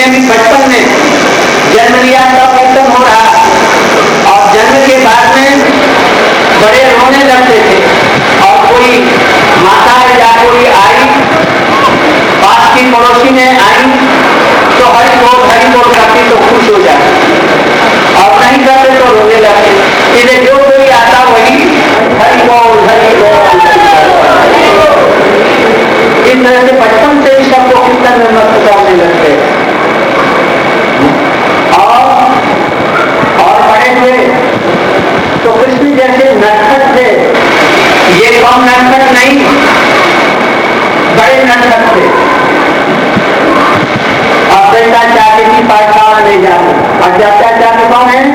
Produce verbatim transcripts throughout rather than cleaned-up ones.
हैं कि बचपन में जन्म लिया तब कीर्तन हो रहा, और जन्म के बाद में बड़े रोने लगते थे, और कोई माता या कोई आई, पास की पड़ोसी ने आई तो हरि बोल हरि बोल करती तो खुश हो जाती, और नहीं करते तो रोने लगते। इसे जो कोई आता वही हरि बोल हरि बोल। इस तरह से बचपन से ही सबको कीर्तन में मस्त करने लगते। और और बड़े हुए तो कृष्ण जैसे नटखट थे, ये कम नटखट नहीं, बड़े नटखट थे। अद्वैताचार्य की पाठशाला ले जाते। अद्वैताचार्य कौन है?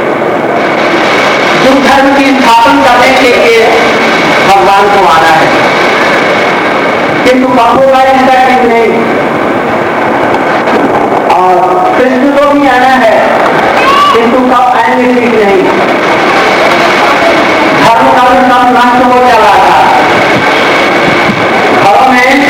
जो धर्म की स्थापना करने के लिए भगवान को आना है, किंतु कबो का इसका ठीक नहीं। और कृष्ण को भी आना है, किंतु कब आएंगे ठीक नहीं। धर्म कर्म सब नष्ट हो चला था। घरों में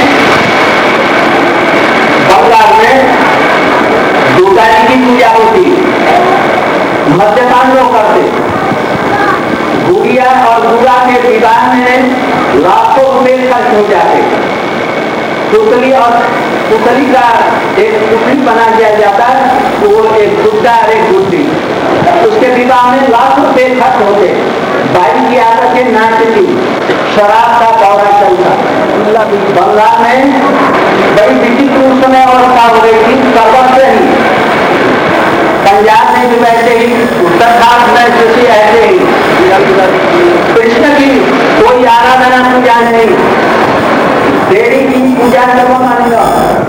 बंगाल में दुर्गा जी की पूजा होती, मद्यपान लोग करते, गुड़िया और गुड़ा के विवाह में लाखों रुपए खर्च हो जाते। पुतली और पुतली का एक पुतली बना दिया जाता, वो एक गुड्डा और एक गुड्डी, उसके विवाह में लाख रुपए खर्च होते। बाई की आदत है नाचती, शराब का दौरा चलता। बंगाल में बड़ी विचित्र उस समय अवस्था हो गई थी, सर्वत्र ही, पंजाब में भी वैसे ही, उत्तर भारत में जैसे ऐसे ही। कृष्ण की कोई आराधना पूजा नहीं, देवी की पूजा करवा मानेगा।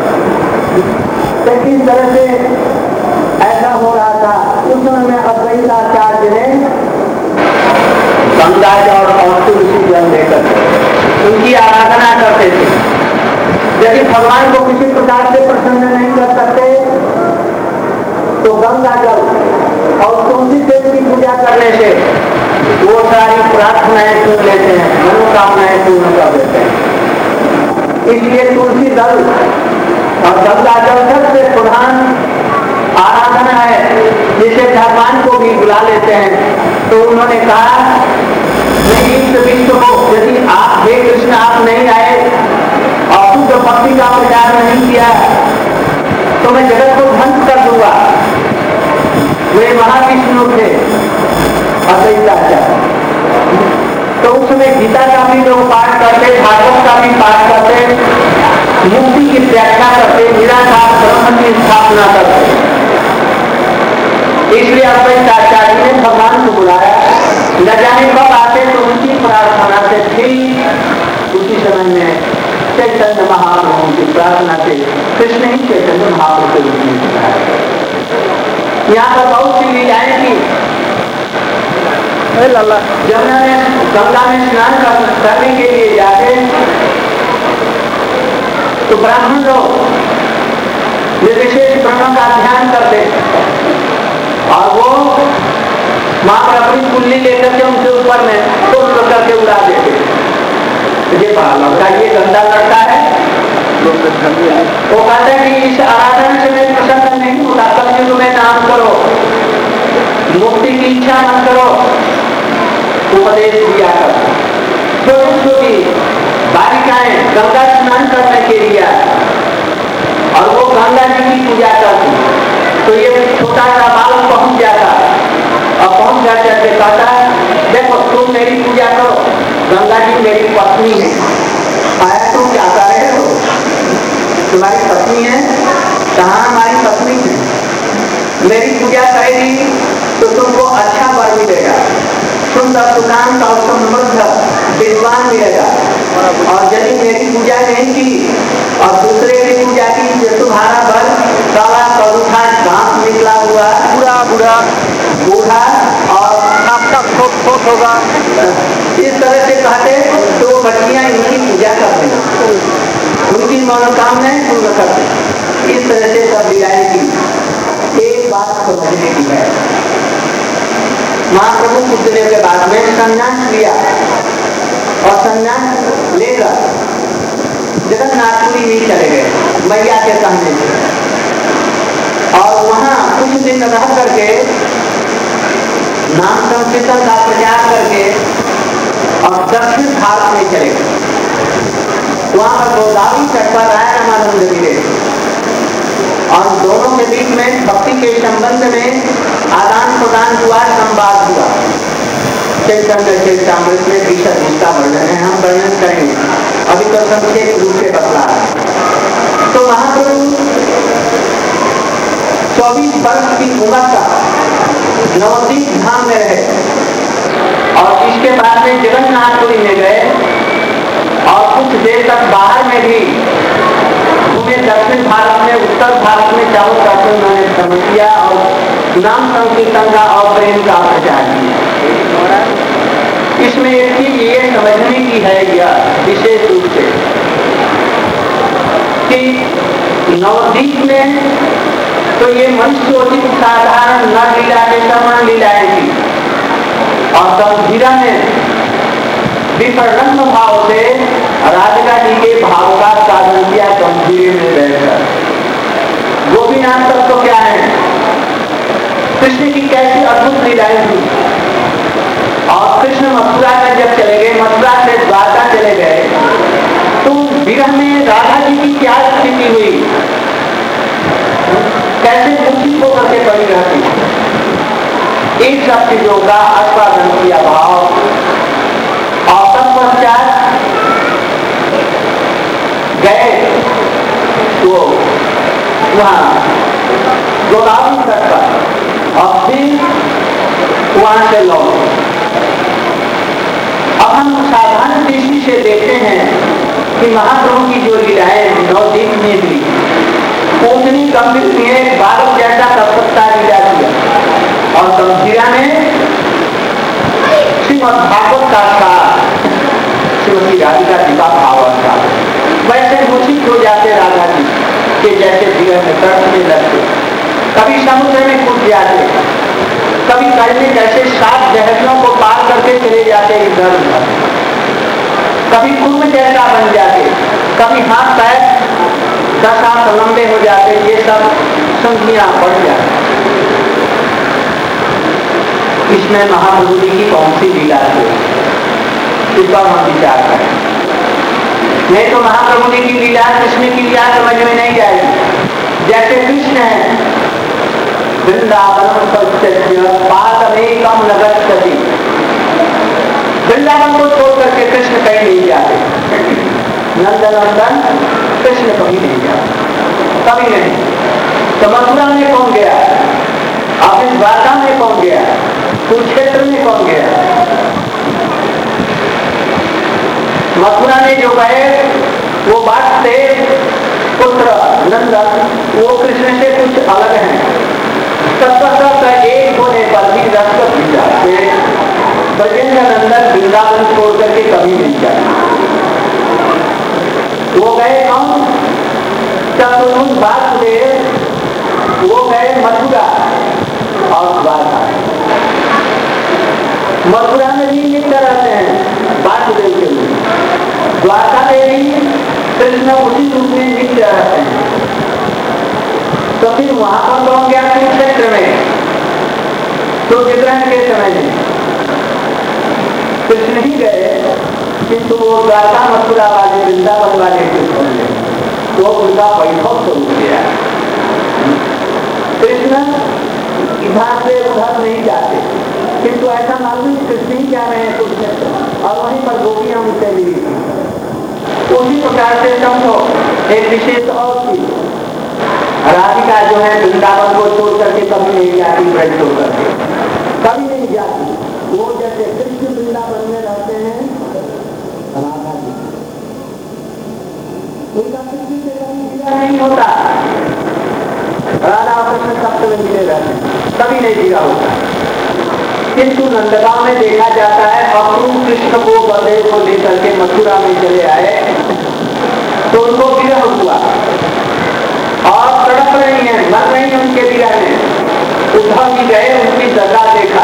इस तरह से ऐसा हो रहा था। उस समय में अद्वैताचार्य ने गंगा जल और तुलसी जल लेकर उनकी आराधना करते थे। यदि भगवान को किसी प्रकार से प्रसन्न नहीं कर सकते तो गंगा जल और तुलसी देव की पूजा करने से वो सारी प्रार्थनाएं सुन लेते हैं, मनोकामनाएं पूर्ण कर देते हैं। इसलिए तुलसी दल और गंगा जल सबसे प्रधान आराधना है, जिसे भगवान को भी बुला लेते हैं। तो उन्होंने कहा विश्व को, यदि आप हे कृष्ण आप नहीं आए और शुद्ध भक्ति का प्रचार नहीं किया तो मैं जगत को ध्वंस कर दूंगा। वे महाविष्णु थे अद्वैताचार्य। तो उस समय गीता का भी लोग पाठ करते, भागवत का भी पाठ करते, मुक्ति की व्याख्या करते, निराकार ब्रह्म की स्थापना करते। इसलिए अद्वैताचार्य ने भगवान को बुलाया। न जाने कब आते तो उनकी प्रार्थना से ठीक उसी समय में चैतन्य महाप्रभु की प्रार्थना से कृष्ण ही चैतन्य महाप्रभु के रूप में बुलाया। यहाँ पर बहुत सी लीलाएं थी। जमुना में गंगा में स्नान करने के लिए जाते तो ब्राह्मण लोग विशेष ब्रह्म का ध्यान करते और वो माँ पर अपनी कुल्ली लेकर के उनके ऊपर में पुष्प करके उड़ा देते। ये बड़ा लड़का, ये गंदा लड़का है। वो कहते हैं कि इस आराधना से मैं प्रसन्न नहीं होता, कभी तुम्हें नाम करो, मुक्ति की इच्छा मत करो। उपदेश दिया कर। छोटी छोटी बालिकाएं गंगा स्नान करने के लिए और वो गंगा जी की पूजा करती, तो ये छोटा सा बालक पहुंच जाता और पहुंच जाते कहता देखो तुम मेरी पूजा करो, गंगा जी मेरी पत्नी है। आया तुम क्या कर रहे हो? तुम्हारी पत्नी है? कहाँ हमारी पत्नी है? मेरी पूजा करेगी तो तुमको अच्छा वर मिलेगा, सुंदर सुकांत और समृद्ध विद्वान मिलेगा। और यदि मेरी पूजा नहीं की और दूसरे की पूजा की तो तुम्हारा वर काला कलूठा घास निकला हुआ पूरा बुरा बूढ़ा और छोट छोट होगा। इस तरह से कहते तो बच्चियां इनकी पूजा करते हैं, उनकी मनोकामनाएं पूर्ण करते। इस तरह से सब लीलाएं की। एक बात समझने की है, महाप्रभु कुछ दिनों के बाद में संन्यास लिया और संन्यास लेकर जगन्नाथपुरी नहीं चले गए मैया के कहने से। और वहां कुछ दिन रह करके नाम संकीर्तन का प्रचार करके और दक्षिण भारत में चले गए। वहां पर गोदावरी तट पर राय रामानंद मिले और दोनों के बीच में भक्ति के संबंध में आदान प्रदान हुआ, संवाद हुआ। चैतन्य चरितामृत में विशद इसका वर्णन है, हम वर्णन करेंगे, अभी तो संक्षेप रूप से बतला है। तो महाप्रभु चौबीस वर्ष की उम्र तक नवद्वीप धाम में रहे और इसके बाद में जगन्नाथपुरी में गए और कुछ देर तक बाहर में भी घूमे, दक्षिण भारत में, उत्तर भारत में चारों तरफ उन्होंने भ्रमण किया और नाम संकीर्तन का और प्रेम का प्रचार किया। इसमें एक चीज ये समझने की है यह विशेष रूप से कि नवद्वीप में तो ये मनुष्योचित साधारण नर लीला के समान लीलाएं थी और गंभीरा में विपर्णन भाव से राधिका जी के भाव का साधन किया गंभीर में रहकर। गोपीनाथ तक तो क्या है, कृष्ण की कैसी अद्भुत लीलाएं थी। और कृष्ण मथुरा में जब चले गए, मथुरा से द्वारका चले गए, तो विरह में राधा जी की क्या स्थिति हुई, कैसे मूर्छित होकर के पड़ी रहती। एक सब चीजों का आस्वादन किया भाव और तत्पश्चात गए तो वहां गोदावरी तट पर और फिर वहां से लौटे। अब हम साधारण दृष्टि से देखते हैं कि महाप्रभु की जो लीलाएं नवद्वीप में भी उतनी गंभीर बालक जैसा तत्वता लीला किया और गंभीरा में श्रीमद् भागवत का साथ श्रीमती राधिका जी का भाव था। वैसे मूर्छित हो जाते राधा जी के जैसे जीवन में तड़पने लगते, कभी समुद्र में कूद जाते, कभी कड़ने जैसे सात जहरों को पार करके चले जाते इधर उधर, कभी कुंभ जैसा बन जाते, कभी हाथ पैर दस हाथ लंबे हो जाते। ये सब संख्या बढ़ जाती। इसमें महाप्रभु जी की कौन सी लीला थी, इस पर हम विचार करें। नहीं तो महाप्रभु जी की लीला कृष्ण की लीला समझ में नहीं जाएगी। जैसे कृष्ण है वृंदावन पादमेकम नगच्छति, वृंदावन को छोड़ करके कृष्ण कहीं नहीं जाते। नंदनंदन कृष्ण कभी नहीं जाते, कभी नहीं। तो मथुरा में कौन गया, अब इस द्वारका में कौन गया, कुरुक्षेत्र में कौन गया। मथुरा में जो गए वो वासुदेव पुत्र नंदन, वो कृष्ण से कुछ अलग है। तत्व एक होने पर भी ब्रजेंद्र नंदन वृंदावन छोड़ करके कभी नहीं जाए। वो गए कौन, चतुर्भुज वासुदेव, वो गए मथुरा और द्वारका। मथुरा में भी नित्य रहते हैं वासुदेव के लिए, द्वारका में भी कृष्ण उसी रूप में नित्य रहते हैं। तो फिर वहां पर कौन गया, कुरुक्षेत्र में तो विग्रहण के समय में कृष्ण ही गए, किंतु वो द्वारका मथुरा वाले वृंदावन वाले कृष्ण ने तो उनका वैभव स्वरूप किया। कृष्ण इधर से उधर नहीं जाते, किंतु ऐसा मालूम कृष्ण ही जा रहे हैं कुरुक्षेत्र और वहीं पर गोपियां उनसे मिली। उसी प्रकार से समझो एक विशेष और चीज, राधिका जो है वृंदावन को छोड़ करके कभी नहीं जाती, ब्रज छोड़ करके कभी नहीं जाती। वो जैसे कृष्ण वृंदावन में रहते हैं, राधा जी उनका कृष्ण से कभी विवाह नहीं होता। राधा और कृष्ण सप्त में मिले रहते हैं, कभी नहीं विवाह होता। किंतु नंदगांव में देखा जाता है अक्रूर कृष्ण को बलदेव को लेकर के मथुरा में चले आए तो उनको विरह हुआ और तड़प रही है, मर रही है उनके विरह में। उद्धव जी गए, उनकी दशा देखा,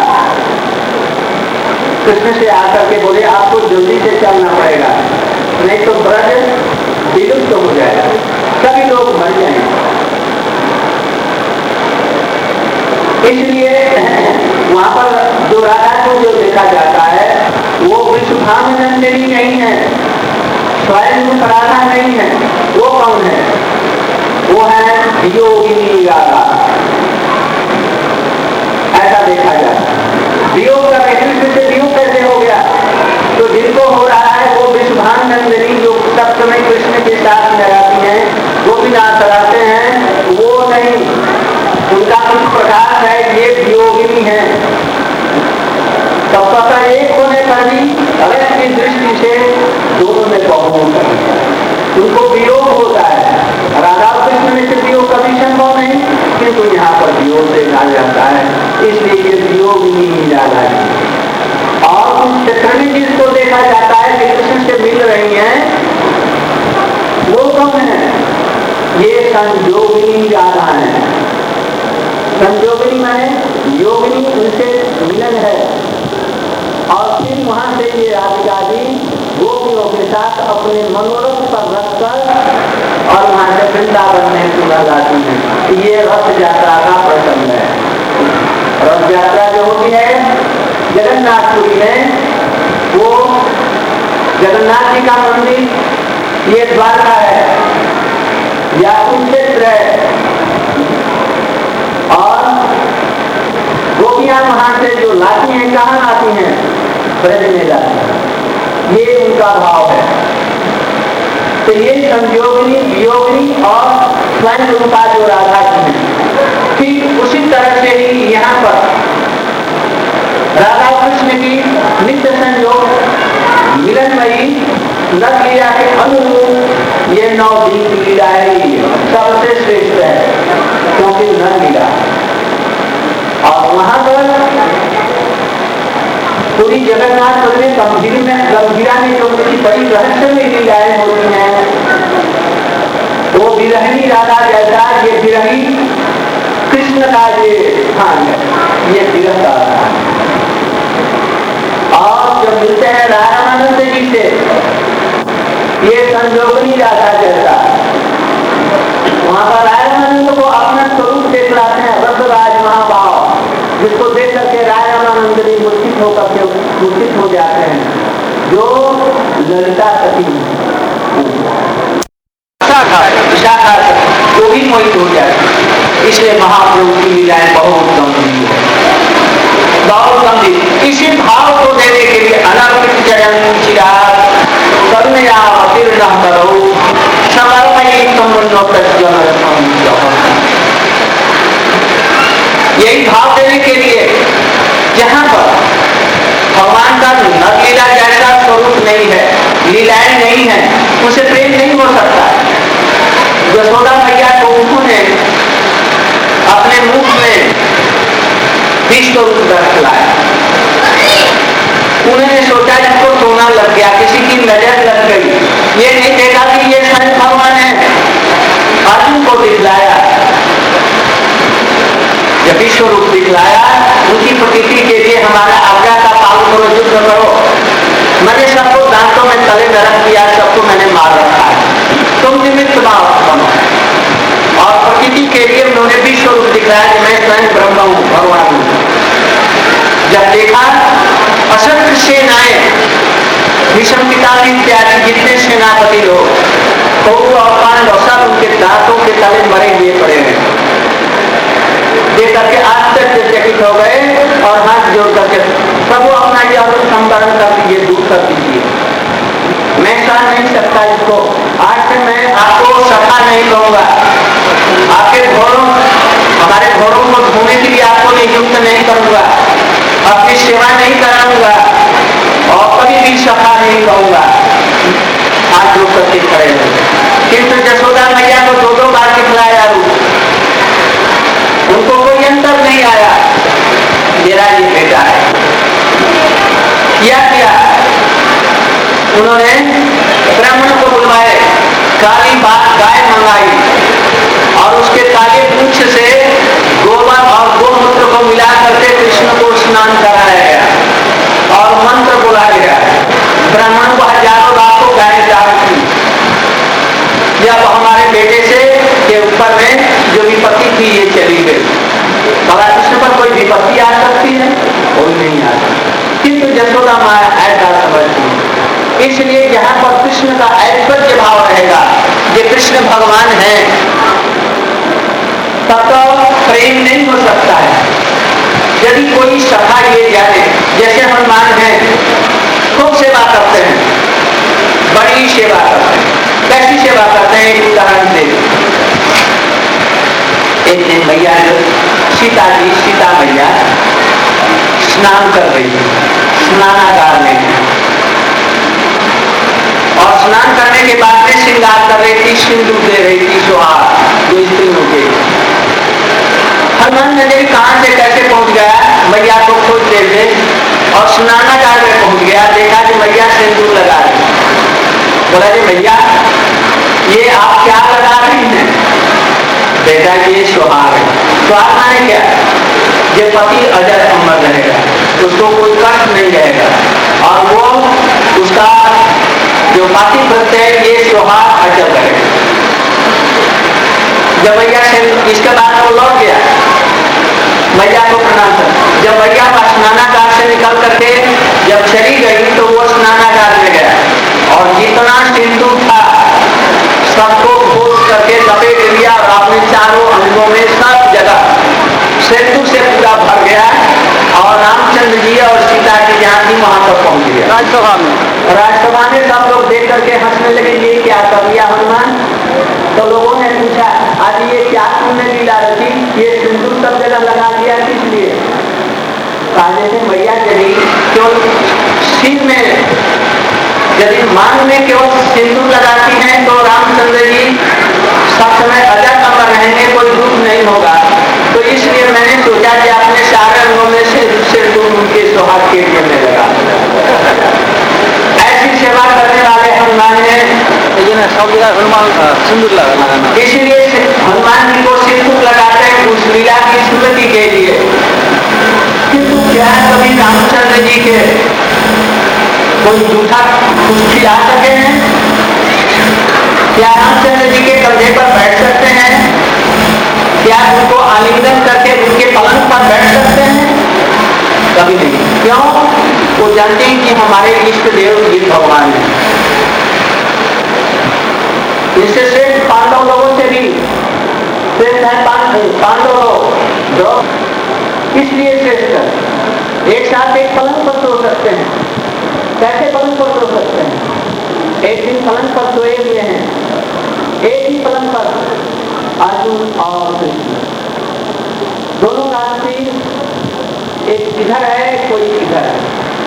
कृष्ण से आकर के बोले आपको जल्दी से चलना पड़ेगा, नहीं तो ब्रज विलुप्त हो जाएगा, सभी लोग मर जाएंगे। इसलिए वहां पर जो राधा को जो देखा जाता है वो विश्वभानुनंदिनी नहीं है, स्वयं राधा नहीं है। वो कौन है? वो है योगिनी राधा। ऐसा देखा जाता है। वियोग का कृष्ण से वियोग कैसे हो गया? तो जिनको हो रहा है वो विश्वभानुनंदिनी जो सप्तमी कृष्ण के साथ में रहती हैं, वो भी नाच कराते हैं, वो नहीं, उनका कुछ प्रकाश है, ये वियोगिनी है। तब पता एक होने पर भी अलग की दृष्टि से दोनों में बहुत है, उनको वियोग होता है। राधा कृष्ण में से वियोग कभी संभव नहीं, किंतु यहाँ पर वियोग देखा जाता है, इसलिए ये वियोगिनी ही राधा जी। और उस क्षेत्र में जिसको देखा जाता है कि कृष्ण से मिल रही हैं, वो कौन है? ये संयोगिनी राधा है। संयोगिनी माने योगिनी, उनसे मिलन है। और फिर वहां से ये राधिका जी गोपियों के साथ अपने मनोरथ पर रखकर और वहां से वृंदावन में सुना जाती है। ये रथ यात्रा का प्रसंग है। रथ यात्रा जो होती है जगन्नाथपुरी में, वो जगन्नाथ जी का मंदिर ये द्वारका है या कुरुक्षेत्र है, और गोपियां वहां से जो लाती हैं, कहाँ आती हैं? ब्रज में जाती हैं। ये उनका भाव है। तो ये संयोगिनी, वियोगिनी और स्वयं रूपा जो राधा की है। फिर उसी तरह से ही यहाँ पर राधा कृष्ण की नित्य संयोग मिलनमयी नर लीला के अनुरूप ये नौ दिन की लीला है, सबसे श्रेष्ठ है, क्योंकि नर लीला। और वहां पर पूरी जगन्नाथ में गंभीर में गंभीरा में जो उनकी बड़ी रहस्यमय लीलाएं होती हैं, वो विरहिणी राधा जैसा ये विरही कृष्ण का ये स्थान है, ये विरह का स्थान है। और जब मिलते हैं रामानंद जी से, ये संयोगिनी राधा जैसा, वहां पर रामानंद को अपना स्वरूप दिखलाते हैं, रसराज महाभाव, जिसको देख करके रामानंद जी मूर्छित होकर के मूर्छित हो जाते हैं, जो ललिता सती विशाखा जो भी मोहित हो जाए। इसलिए महाप्रभु की लीलाएं बहुत गंभीर है, बहुत गंभीर। इसी भाव को देने के लिए अनर्पित जयन चिराग करुणया अतीर्ण करो समर्पयि तुम यही भाव देने के लिए जहां पर भगवान का नर लीला जैसा स्वरूप नहीं है, लीलाएं नहीं है, उसे प्रेम नहीं हो सकता। यशोदा मैया को उन्होंने अपने मुख में विश्व रूप रख लाया। उन्होंने सोचा इसको सोना लग गया, किसी की नजर लग गई, ये नहीं देखा कि ये स्वयं भगवान है। अर्जुन को दिखलाया, जब विश्व रूप दिखलाया, उनकी प्रकृति के लिए हमारा आज्ञा का पालन करो, युद्ध करो। मैंने सबको दांतों में तले में रख दिया, सबको मैंने मार रखा है, तुम निमित्त बनो। और प्रकृति के लिए उन्होंने विश्व रूप दिखलाया कि मैं स्वयं ब्रह्म हूँ, भगवान हूँ। जब देखा असंख्य सेनाएं, भीष्म पितामह इत्यादि जितने सेनापति लोग, कौरव और पांडव सब उनके दांतों के तले मरे हुए पड़े हैं, देख करके आश्चर्यचकित हो गए और हाथ जोड़ करके प्रभु अपना यह संवरण कर दीजिए, दूर कर दीजिए, मैं सह नहीं सकता इसको। आज से मैं आपको सखा नहीं कहूंगा, आपके घोड़ों हमारे घोड़ों को धोने के लिए आपको नियुक्त नहीं करूंगा, आपकी सेवा नहीं कराऊंगा और कभी भी सखा नहीं कहूंगा। हाथ जोड़ करके खड़े हो। किंतु यशोदा मैया को दो दो बार दिखलाया रूप, उनको कोई अंतर नहीं आया, मेरा ये बेटा है। क्या किया उन्होंने? ब्राह्मण को बुलवाए, काली बात गाय मंगाई और उसके काले पूंछ से गोबर और गोमूत्र को मिला करके कृष्ण को स्नान कराया गया और मंत्र बोला गया। ब्राह्मण को हजारों लाखों गाय डाली। जब हमारे बेटे से के ऊपर में जो विपत्ति थी ये चली गई, भगवान कृष्ण पर इसलिए यहाँ पर कृष्ण का ऐश्वर्य भाव रहेगा, ये कृष्ण भगवान है, तब तो प्रेम नहीं हो सकता है। यदि कोई सखा ये जाने, जैसे हनुमान है, खूब सेवा करते हैं, बड़ी सेवा करते हैं। कैसी सेवा करते हैं, एक उदाहरण से, एक दिन मैया सीता जी सीता मैया स्नान कर रही है स्नानागार में, और स्नान करने के बाद में श्रृंगार कर रही थी, सिंदूर दे रही थी सुहाग दो स्त्रियों के। हनुमान नंदी कहां से कैसे पहुंच गया, मैया को खोज ले और स्नानागार में पहुंच गया, देखा कि मैया सिंदूर लगा रही। बोला जी मैया ये आप क्या लगा रही हैं? बेटा ये सुहाग है। सुहाग माने क्या? ये पति अजर अमर रहेगा, उसको कोई कष्ट नहीं रहेगा, और वो उसका जो पति प्रत्यय है ये सुहाग अचल रहेगा। जब मैया से इसके बाद वो लौट गया, मैया को प्रणाम कर, जब मैया स्नानागार से निकल करके जब चली गई तो वो स्नानागार में गया, और जितना सिंदूर था सबको खोज करके लपेट लिया, और अपने चारों अंगों में सब जगह सिंदूर से पूरा भर गया, और रामचंद्र जी और सीता जी जहाँ थी वहां तक पहुंच गया। राजसभा में राजसभा में सब लोग देख करके हंसने लगे, ये क्या कर दिया हनुमान? तो लोगों ने पूछा आज ये क्या तुमने लीला रखी, ये सिंदूर सब जगह लगा दिया किस लिए? कहा जैसे मैया यदि क्यों सिर में यदि मांग में केवल सिंदूर लगाती हैं तो रामचंद्र जी सब समय अजर अमर रहेंगे, कोई दुख नहीं होगा, तो इसलिए मैंने सोचा कि अपने सारे अंगों में से सिंदूर उनके सुहाग के लिए में लगा। ऐसी सेवा करने वाले हनुमान है, लेकिन सब जगह हनुमान सिंदूर लगाना, इसलिए हनुमान जी को सिंदूर लगाते हैं उस लीला की स्मृति के लिए। किंतु क्या कभी रामचंद्र जी के कोई झूठा कुछ खिला सके हैं? क्या रामचंद्र जी के कंधे पर बैठ सकते हैं? क्या उनको आलिंगन करके उनके पलंग पर बैठ सकते हैं? कभी नहीं। क्यों? वो जानते हैं कि हमारे इष्ट देव ये भगवान है। इससे श्रेष्ठ पांडव लोगों से भी श्रेष्ठ है पांडव लोग, इसलिए श्रेष्ठ है। एक साथ एक पलंग पर सो सकते हैं। कैसे पलंग पर सो सकते हैं? एक दिन पलंग पर सोए हुए हैं, एक ही पलंग पर अर्जुन और कृष्ण, दोनों का सिर एक इधर है कोई इधर है,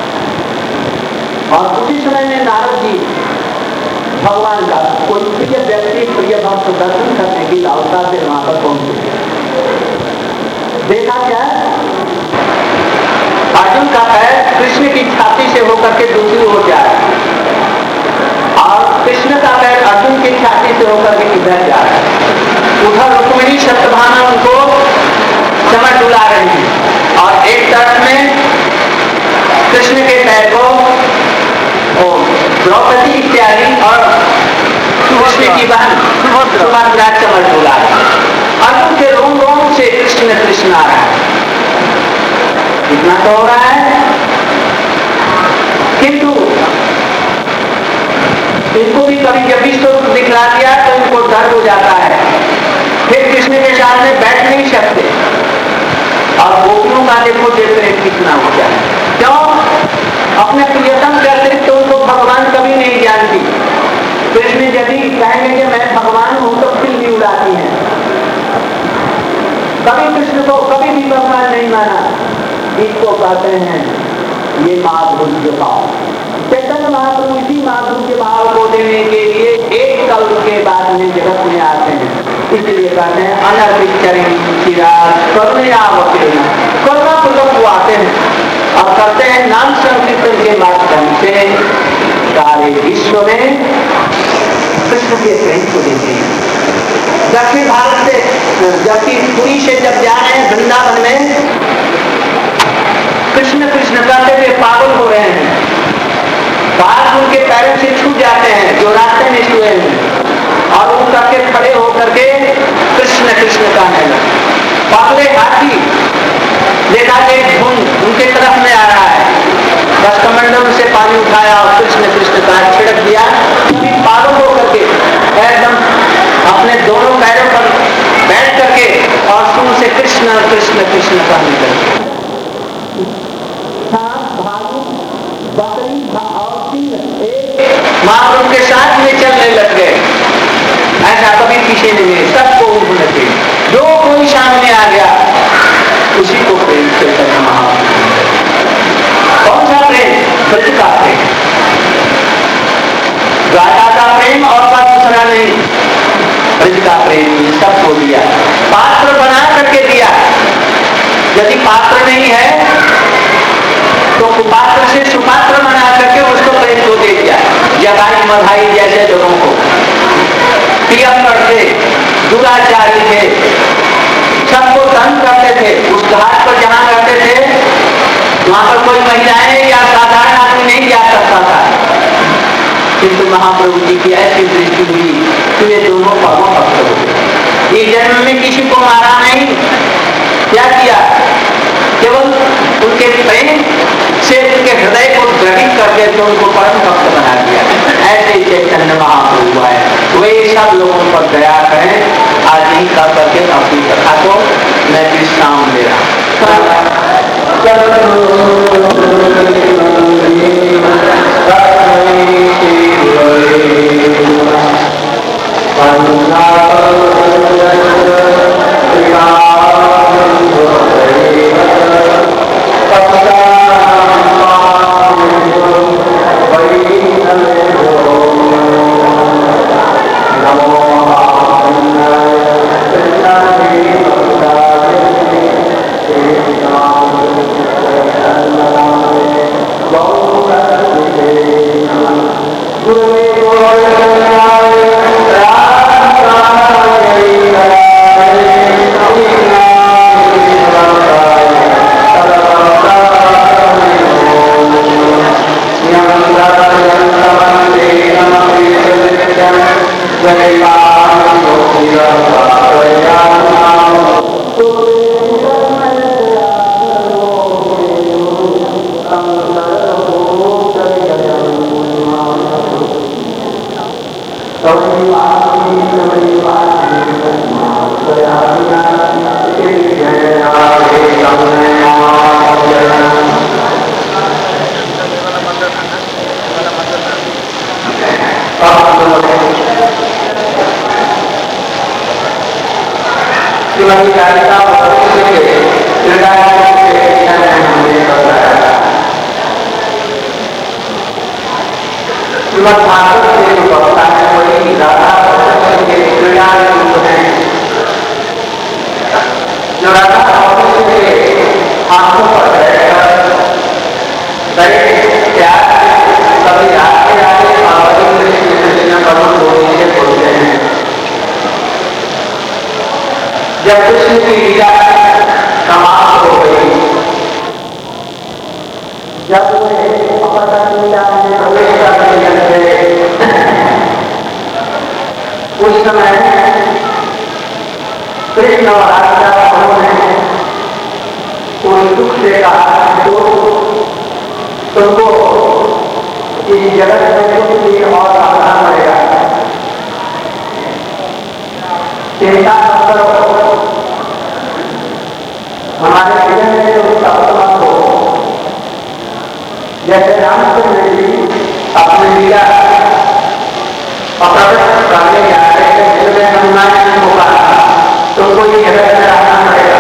और उसी समय में नारद जी भगवान का कोई प्रिय व्यक्ति प्रिय भक्त दर्शन करने की लालसा से वहां पर पहुंचे। देखा क्या? अर्जुन का पैर कृष्ण की छाती से होकर के दूसरी ओर जा रहा है, और कृष्ण का पैर अर्जुन की छाती से होकर के इधर जा रहा है। उधर रुक्मिणी सत्यभामा उनको चमट डुला रही है, और एक तरफ में कृष्ण के पैर को द्रौपदी इत्यादि और कृष्ण की बहन सुभद्रा चमट डुला रही है। अर्जुन के रोम रोम से कृष्ण कृष्ण आ रहा है, इतना तो हो रहा है। किंतु इनको भी कभी जब भी स्वरूप दिखला दिया तो इनको डर हो जाता है, फिर कृष्ण के सामने बैठ नहीं सकते, और गोपियों का देखो देख रहे कितना हो जाए। क्यों? अपने प्रियतम के अतिरिक्त तो उनको भगवान कभी नहीं जानती। कृष्ण यदि कहेंगे कि मैं भगवान हूं तो फिर भी उड़ाती है। कभी कृष्ण को कभी भी भगवान नहीं माना। इसको कहते हैं ये माधुर्य भाव। चैतन्य महाप्रभु इसी माधुर्य भाव को देने के लिए एक कल्प के बाद में जगत में आते हैं। इसलिए कहते हैं अनर्पिचरण करुणयावतीर्ण, करुणा पूर्वक वो आते हैं और करते हैं नाम संकीर्तन के माध्यम से सारे विश्व में कृष्ण के प्रेम को देते हैं। दक्षिण भारत से जबकि पुरी से जब जा रहे हैं वृंदावन में, कृष्ण कृष्ण कहते हुए पागल हो रहे हैं, बाहर उनके पैरों से छूट जाते हैं जो रास्ते में सोए हैं, और वो करके खड़े होकर के कृष्ण कृष्ण कहने लगे। पागले हाथी देखा कि धुन उनके तरफ में आ रहा है, बस कमंडल से पानी उठाया और कृष्ण कृष्ण कहा, छिड़क उनके साथ में चलने लग गए। ऐसा कभी पीछे नहीं है, सबको उन्होंने प्रेम, जो कोई सामने आ गया उसी को प्रेम चैतन्य महाप्रभु। कौन सा प्रेम? ब्रज का प्रेम, राधा का प्रेम और का दूसरा नहीं, ब्रज का प्रेम सबको दिया, पात्र बना करके दिया। यदि पात्र नहीं है तो कुपात्र से सुपात्र बना करके उसको प्रेम को दे दिया। जगाई मधाई जैसे लोगों को, प्रियंकर थे, दुराचारी थे, सबको तंग करते थे। उस घाट पर जहां रहते थे वहां पर कोई महिलाएं या साधारण आदमी नहीं जा सकता था, किंतु महाप्रभु जी की ऐसी दृष्टि हुई कि वे दोनों परम भक्त हो गए। इस जन्म में किसी को मारा नहीं, क्या किया? केवल उनके प्रेम से उनके हृदय को द्रवित करके तो उनको परम भक्त बना दिया। ऐसे चैतन्य महाप्रभु है, वे सब लोगों पर दया करें। आज ही कर करके अपनी कथा को मैं विश्राम ले रहा हूँ। जब कृष्ण की लीला समाप्त हो गई, जब उन्हें अपहरण लीला में प्रवेश करने लगे, उस समय कृष्ण और राधा ने उन दुख से कहा तो तुमको इस जगत में कुछ भी और आना पड़ेगा, चिंता मत करो, हमारे जीवन में जो सफलता हो, जैसे रामचंद्र जी अपनी लीला प्रकट करने जा रहे थे, जिसमें हनुमान जी को कहा तुमको ये जगत में रहना पड़ेगा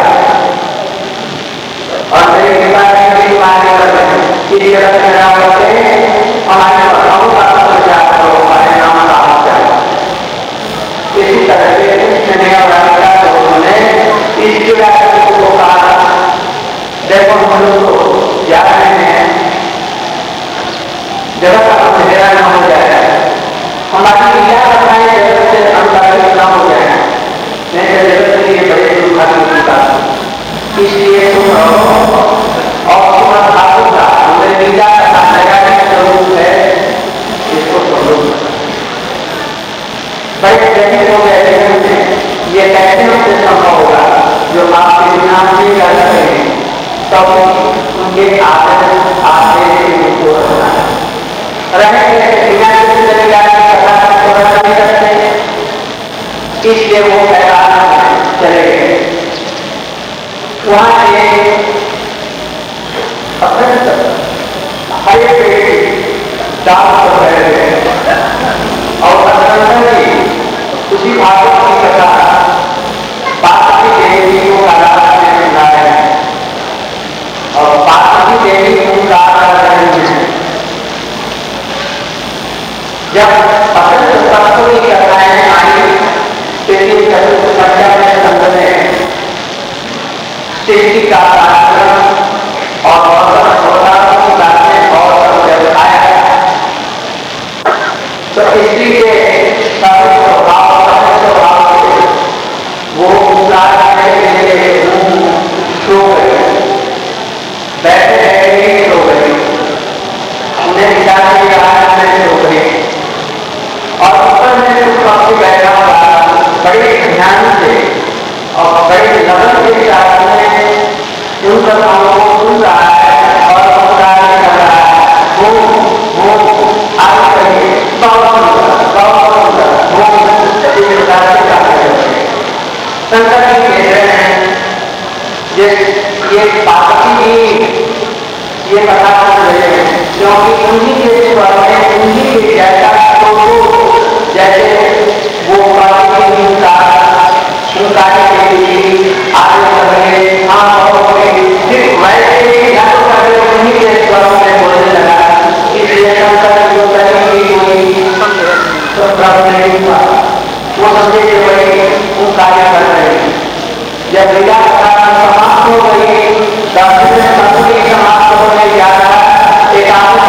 और मेरी कृपा की माने इस जगत में रह करके हमारे भक्तों का प्रचार करो, हमारे नाम का प्रचार। इसी तरह से कृष्ण ने और राधा दोनों ने इस जगत को कहा, देखो हम लोग को जा रहे हैं, जगत का अंधेरा न हो जाए, हमारी लीला बताएं जगत से अंतर्गत न हो जाए, नहीं तो जगत के लिए बड़े दुर्भाग्य का। इसलिए तुम रहो और तुम्हारा धातु का हमें लीला का नया स्वरूप है, इसको समझो। बड़े प्रेमी हो गए ये कैसे उससे संभव होगा जो आपके बिना नहीं कर सके, तब उनके आदर आदे को रहेंगे बिना किसी तरीके की कथा थोड़ा नहीं करते, इसलिए वो पैगाम चले गए। वहां से हरे पेड़ दाम कर रहे थे, अत्यंत तत्व की कथाएं आई, तेरी चतुर्थ संख्या में संत में सृष्टि का कार्यक्रम और अवतारों की बातें और जब आया तो स्त्री के सारे स्वभाव स्वभाव से वो उपचार करने के लिए सो गए, बैठे बैठे ही सो गए, उन्हें विचार किया मैं सो गई और ऊपर में कुछ पक्षी बैठा हुआ बड़े ध्यान से और बड़े लगन के साथ में उन कथाओं को सुन रहा है और उपचार कर रहा है। वो वो आज कहिए शंकर जी कह रहे हैं ये ये पार्वती जी ये कथा कर रहे हैं क्योंकि उन्हीं के स्वर में उन्हीं के जैसा तो जैसे वो पार्वती उनका उनका आगे कर रहे हाँ फिर वैसे ही या तो कर रहे उन्हीं के स्वरों में बोलने लगा, इसलिए शंकर जो वो समझे कि वही वो कार्य कर रहे हैं। जब लीला समाप्त हो गई दर्शन में संतुली समाप्त होने जा रहा एक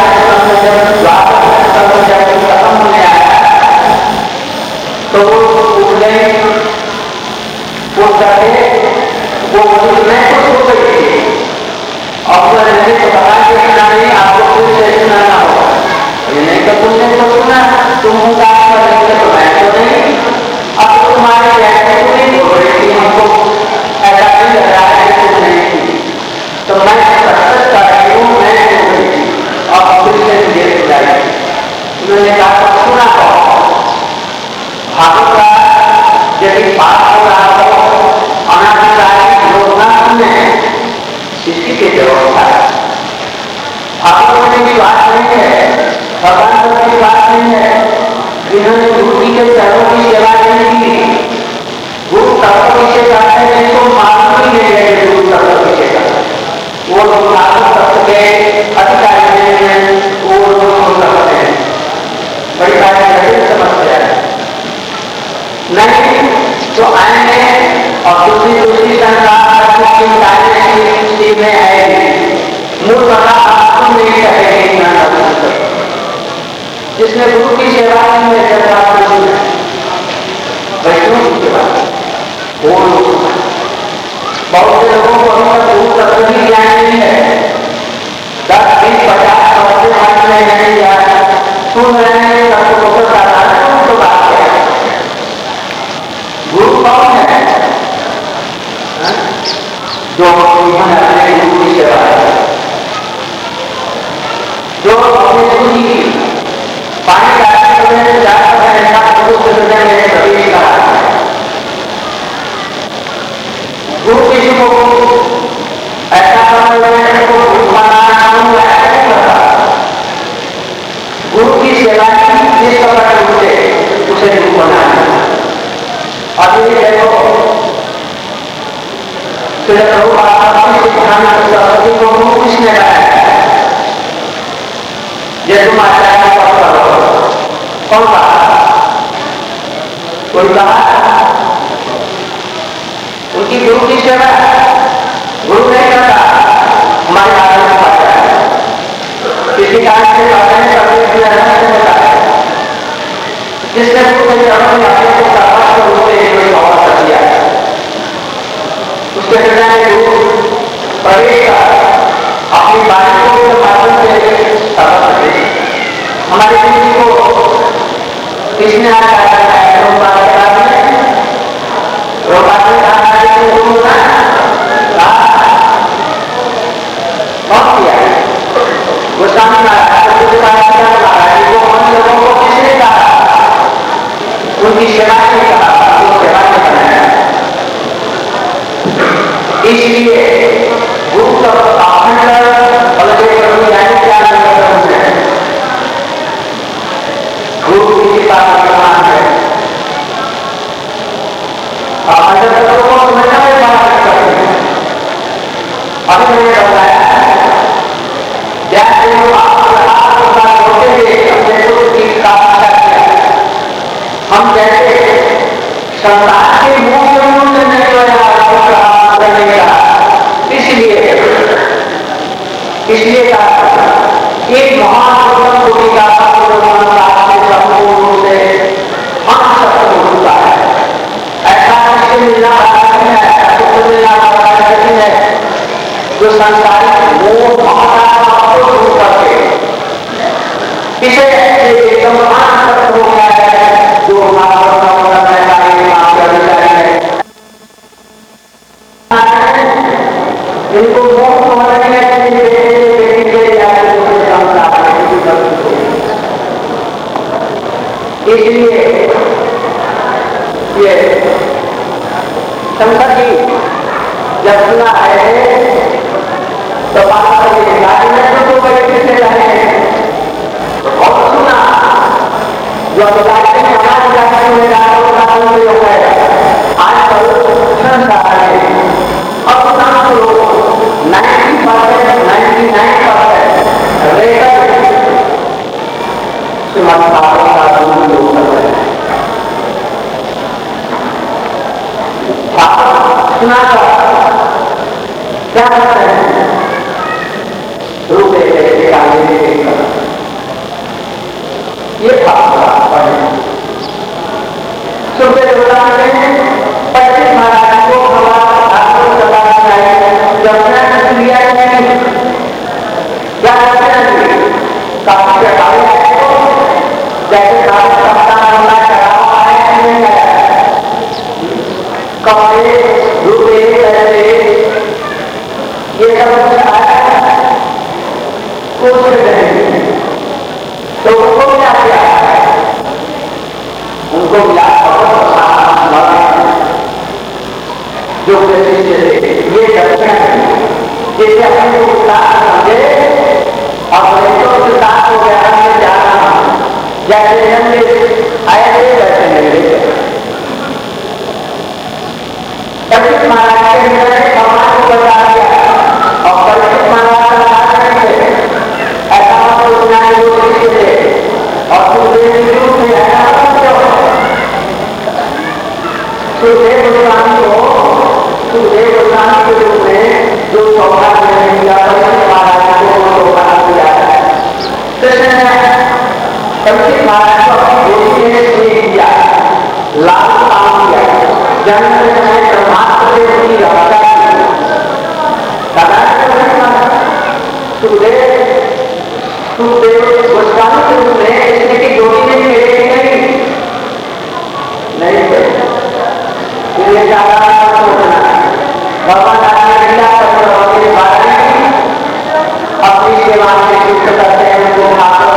खत्म होने आया तो वो उठ गए, उठ करके वो मैं तो सो गई थी और मैंने तो बता के नहीं आपको फिर से सुनाना होगा, ये नहीं तो तुमने तो सुना तुम कार्य कर रहे तो मैं तो नहीं, अब तुम्हारे कहने को नहीं बोल रही थी, हमको ऐसा नहीं लग रहा है तुम नहीं थी तो मैं सच कर रही हूँ मैं सो गई थी और फिर से मुझे सुनाई। उन्होंने कहा तो सुना कहो भागवत का यदि पाठ हो रहा हो अनाधिकारी लोग ना सुने किसी की व्यवस्था है। भागवत में की बात नहीं है, भगवान की बात नहीं है, जिन्होंने गुरु जी के चरणों की सेवा नहीं की, गुरु तत्व की सेवा नहीं तो मालूम ही नहीं है गुरु तत्व की सेवा, वो लोग मालूम तत्व के अधिकारी नहीं है, वो लोग हो सकते हैं, बड़ी सारी जटिल समस्या है नहीं तो आएंगे और दूसरी दूसरी संसार की स्थिति में आएगी, मूल बता आपको नहीं कहेगी ना जिसने गुरु की सेवा की है वैष्णव की सेवा वो बहुत से लोगों को अभी तक गुरु तत्व भी ज्ञान नहीं है, दस बीस पचास वर्ष से हाथ में नहीं जा सुन रहे हैं सबको तो तो बात है गुरु कौन है जो अपने गुरु की सेवा है, जो अपने गुरु की पानी डालने में जाकर ऐसा गुरु के हृदय में प्रवेश करा, गुरु किसी को ऐसा समझ रहे को गुरु बनाना नहीं करता, गुरु की सेवा की जिस प्रकार उसे उसे गुरु बनाना। अभी देखो सरस्वती को गुरु किसने बनाया, ये तुम आचार्य कौन कहा, कोई कहा उनकी गुरु की सेवा गुरु नहीं करता, हमारे आदमी में पाता है किसी कारण से पाते हैं होता है जिसने गुरु के चरणों में अपने को प्रकाश को रूप में भाव कर दिया उसके हृदय में गुरु प्रवेश अपनी बातों के माध्यम से समझ दे। हमारे गुरु को किसने आया है रोका रोका गुरु ना बहुत किया गोस्वामी महाराज को हम लोगों को किसने कहा उनकी सेवा नहीं कहा उनको सेवा नहीं बनाया, इसलिए गुरु का आखंड बलदेव यानी क्या है गुरु की कृपा का प्रमाण है हम जैसे संसार के मोह से नहीं करने का, इसलिए इसलिए एक महान कोटि का संपूर्ण रूप से अनसत्य होता है। ऐसा किससे मिलना कठिन है, किससे मिलना कठिन है जो संसारिक मोह महात्मा को दूर करके इसे एकदम अनसत्य हो गया है, जो हमारा इनको मोह समझने के लिए इसलिए ये शंकर जी जब सुना है तो बात करिए गाड़ी में तो कितने रहे और सुना जब गाड़ी में हमारे जाकर में गाड़ों हो गए आजकल संसार है अब नाम लोग ninety percent ninety nine percent रेटर श्रीमद भागवत का लोग कर रहे हैं। सुना क्या करते हैं रूपे ये सुबह बताते हैं पच्चीस महाराज को हमारा क्रिया क्या करते हैं काफी जैसे कपड़े रुपये ये सब कुछ नहीं तो उनको क्या किया उनको मिला जो ये दर्शन जैसे अपने को समझे और तो साथ हो गया मैं जा रहा हूं जैसे ऐसे वैसे नहीं परीक्षित महाराज के निर्णय भगवान को बता दिया और परीक्षित महाराज ऐसा मत सोचना है वो किसके थे और सुखदेव जी रूप में ऐसा मत करो। सुखदेव गोस्वामी को सुखदेव गोस्वामी के रूप में जो सौभाग्य नहीं मिला परीक्षित महाराज को वो सौभाग्य मिला है। कृष्ण ने परीक्षित महाराज को अपनी गोदी में स्नेह किया लाभ काम किया जन्म में परमात्मा से उसकी रक्षा सुखदेव सुखदेव गोस्वामी के रूप में इसने की जोड़ी में मिले नहीं नहीं इसलिए ज्यादा सोचना भगवान अपनी सेवा में युक्त करते हैं उनको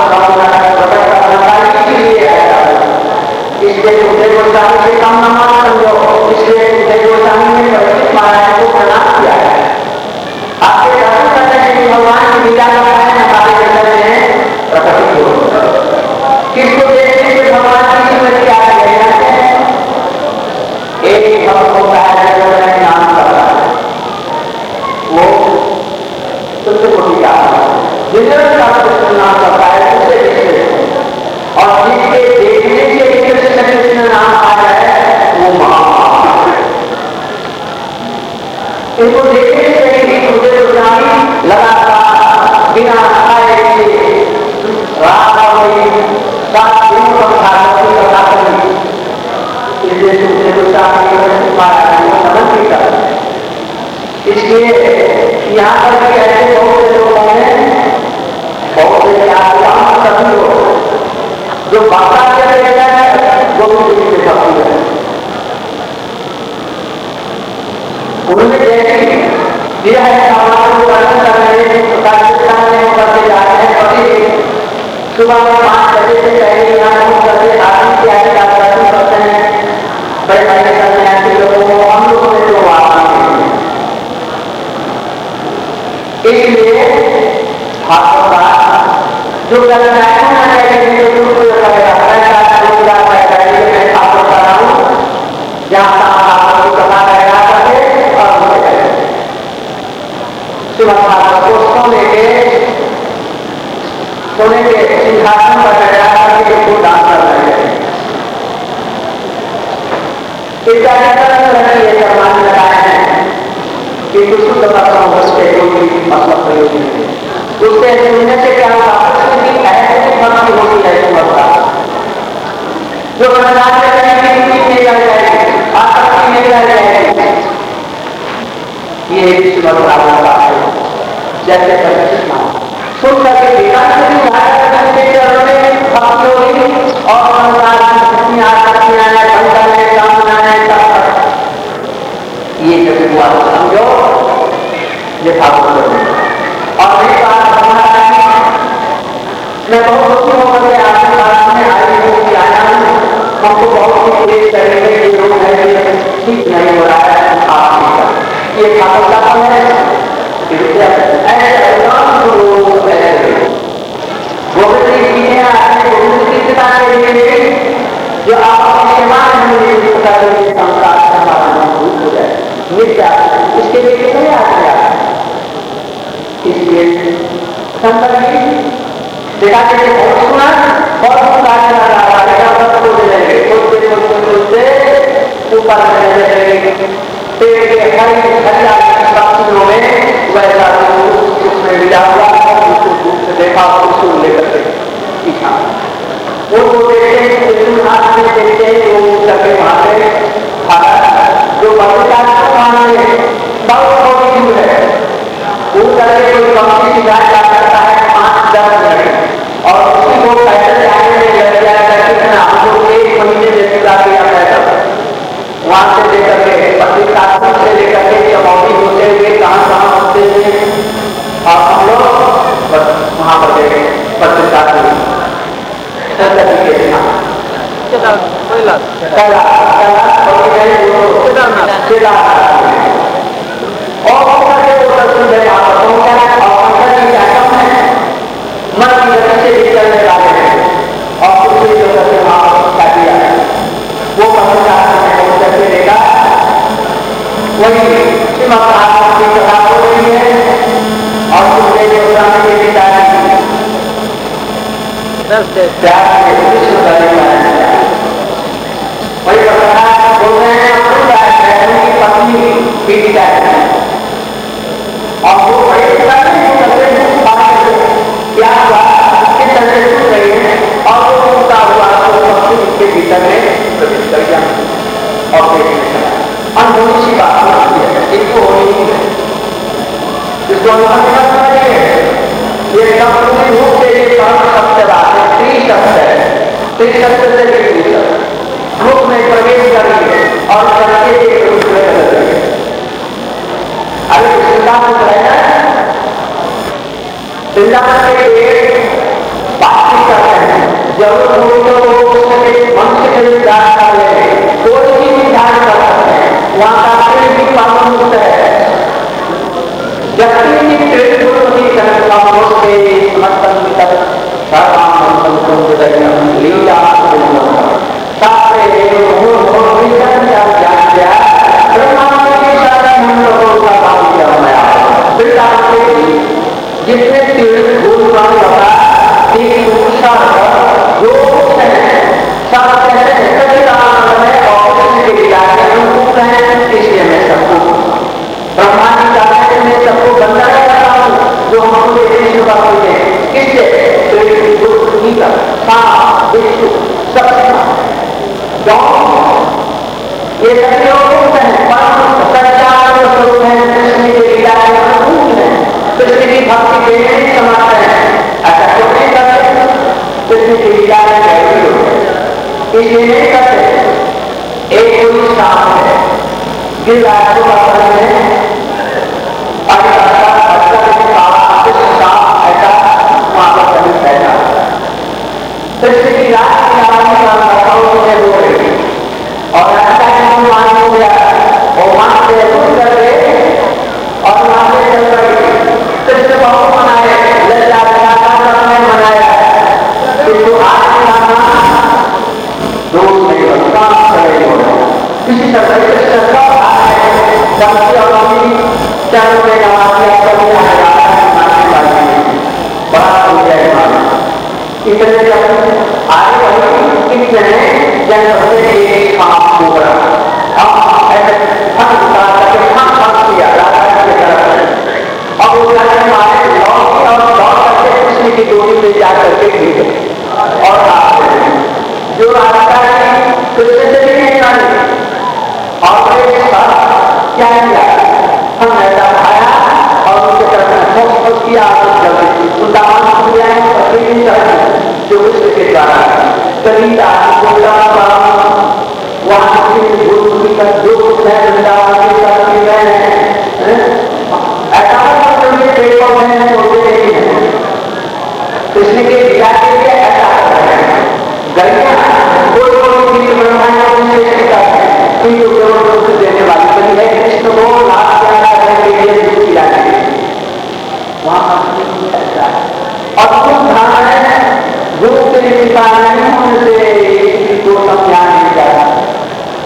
इसलिए सुखदेव गोस्वामी से कम न मान समझो। इसलिए सुखदेव गोस्वामी ने परीक्षित महाराज को प्रणाम किया है। आपके दर्शन करते हैं कि भगवान की लीला का हमारे अंदर में प्रकटित हो किसको देखने से भगवान की स्मृति आ रही है। एक भक्त होता है जो नाम कर रहा है वो शुद्ध कोटि का जिन्होंने नाम करता है उससे देखते और जिसके देखने से कृष्ण कृष्ण नाम आ जाए वो महान इनको देखने से ही सुखदेव गोस्वामी लगातार बिना खाए रात सात दिनों तक भागवत की कथा करी। इसलिए सुखदेव गोस्वामी महाराज को समझ नहीं कर इसलिए यहाँ पर भी ऐसे बहुत से लोग हैं बहुत से आत्मा सभी लोग जो बाबा के रहता है वो भी के भक्ति है। उन्होंने जैसे दिया है सामान को वर्णन कर रहे हैं करते जा रहे हैं कभी सुबह में पाँच बजे से पहले यहाँ करते आदमी की आगे दर्शन करते हैं बड़े बड़े सन्यासी लोगों को हम लोगों ने जो आवाज इसलिए जो करना है सोने के सोने के सिंहासन पर बैठा करके उसको दान कर रहे हैं ये सम्मान लगाए हैं कि कुछ उसके कोई मतलब प्रयोग नहीं है। उससे सुनने से क्या होगा? ऐसे भक्ति होती है जो प्रसाद में नहीं रह जाएगी, आसक्ति नहीं रह जाएगी। ये एक बात है। जैसे प्रतिष्ठा सुन करके विकास की धारा के चरण में भक्ति होगी और संसार की जितनी आसक्तियां हैं, बंधन है, कामनाएं, ये जब हुआ समझो ये भागवत और एक बात हमारा मैं बहुत खुशी होकर के आपके पास में आई हूँ कि आया हूँ। हमको बहुत ही प्रेम करेंगे ये लोग है ये ठीक नहीं हो रहा है आप ये भागवत का है ऐसे लोग ऐसे गोविंद जी ने आपने गोविंद की किताब के लिए जो आप अपनी सेवा में संसार समाधान हो जाए मिल जाए इसके लिए कितने आ गया इसलिए संतर देखा कि बहुत सुना बहुत सुना ऊपर पेड़ के हरी हरियाली पक्षियों में वैसा उसमें मिला हुआ उसको देखा उसको लेकर के पीछा उनको देखते हाथ में देखते वो करके वहां से भागा जो बगीचा मानते बहुत छोटी दूर है वो करके कोई पक्षी शिकार जा सकता है पांच दस मिनट और उसी को पैदल जाने में लग जाएगा कितना हमको एक महीने में पूरा किया पैदल वहां से लेकर के पच्चीस काश्मीर से लेकर के चमौती होते हुए कहां कहां होते हुए और हम लोग वहां पर गए पच्चीस काश्मीर वही बोल रहे हैं उनकी पत्नी बीती जाए और वो बड़े क्या हुआ किस तरह से सुन रही है और वो उनका हुआ तो पत्नी के भीतर में प्रवेश कर गया और अनहोनी सी बात होती है इनको होनी नहीं है इसको अनुमान ये शब्द रूप से ये शब्द आते हैं त्रिशब्द है त्रिशब्द से भी रूप में प्रवेश करेंगे और करके एक रूप में करेंगे अभी वृंदावन रहेगा वृंदावन के पेड़ बातचीत करते हैं जरूर कोई तो उसके मनुष्य के लिए ध्यान कर ले कोई भी ध्यान कर सकते हैं वहां का पेड़ भी पावन मुक्त है व्यक्ति की पेड़ गुरुमती कर्म से समर्थन तक सर्वाम संतों विदयम लीला शास्त्रे मूल मूल विज्ञान का ज्ञान किया ब्रह्मांड के सारे मंडलों का काम किया बनाया वृंदावन जितने तीर्थ भूल का लगा तीन उत्साह जो है सब कहते हैं कभी राम है और इसके इलाके में मुक्त है इसलिए मैं सबको ब्रह्मांड का मैं सबको बनाया रहा हूँ जो हमको देश का कोई है किससे गीता साफ विष्णु सबसे ये सभी लोग हैं परम सच्चार स्वरूप है कृष्ण के लीला के अनुकूल है कृष्ण की भक्ति के लिए समाप्त है ऐसा क्यों नहीं करते कृष्ण की लीला में गहरी हो इसलिए नहीं करते एक कोई साफ है गिरिराज को अपने में अगर ऐसा वहां पर कभी पैदा कृष्ण की रात की आवाज़ का बताओ से हो रही और ऐसा क्यों मान हो गया वो मान से दूर कर दे और मान से चल रही कृष्ण बहुत मनाए लज्जा ने मनाया किंतु आज मनाना दोष नहीं बनता सही हो रहा इसी तरह कृष्ण का